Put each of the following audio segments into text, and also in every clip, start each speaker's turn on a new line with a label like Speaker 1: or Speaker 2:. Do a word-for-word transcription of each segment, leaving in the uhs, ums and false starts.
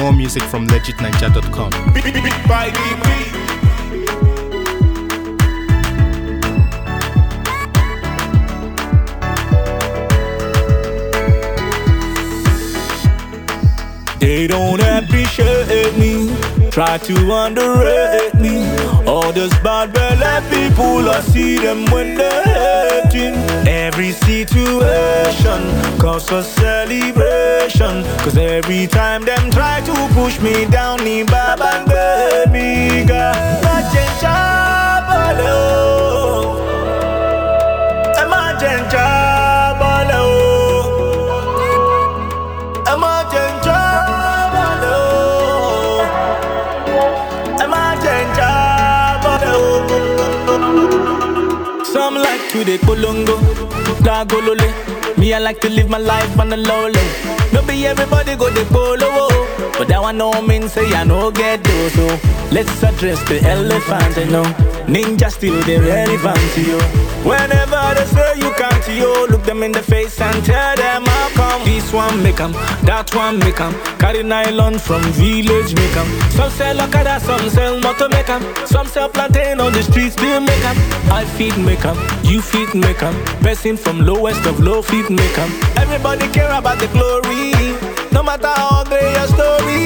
Speaker 1: More music from legit ninja dot com.
Speaker 2: They don't appreciate me, try to underrate me. All those bad belly people, I see them when they're hating. Every situation cause a celebration, cause every time them try to push me down, me baba baby girl. Some like to the Kolongo, Dagolole. Me, I like to live my life on the low low. No be everybody go the polo, but that one no mean say I no get those. So let's address the elephant, you know. Ninja still they relevant to you. Whenever they say you can't, you look them in the face and tell them how come. This one make 'em, that one make 'em. Carry nylon from village make 'em. Some sell Okada, some sell motor make 'em. Some sell plantain on the streets, still make 'em. I feed make 'em, you feed make 'em. Person from lowest of low feet make 'em. Everybody care about the glory, no matter how great your story.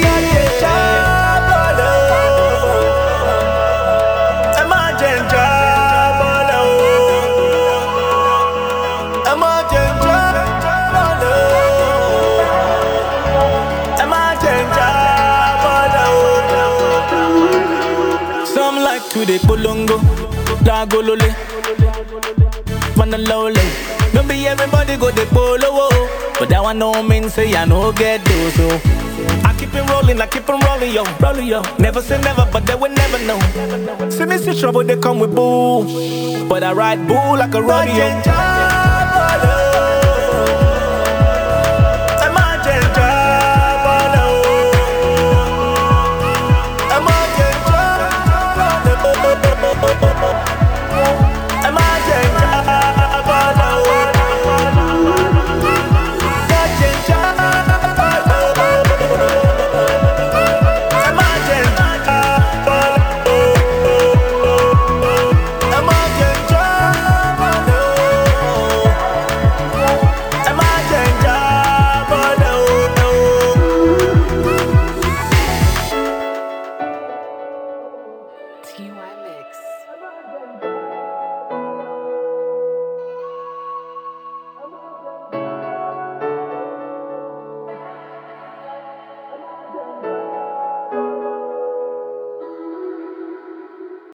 Speaker 2: Some like to the Kolongo, Dagolole, on the low low. Don't be everybody go the polo, but that one no mean say I no get those. So I keep it rolling, I keep it rolling, yo, rolling, yo. Never say never, but they will never know. See me see trouble, they come with bull, but I ride bull like a rodeo.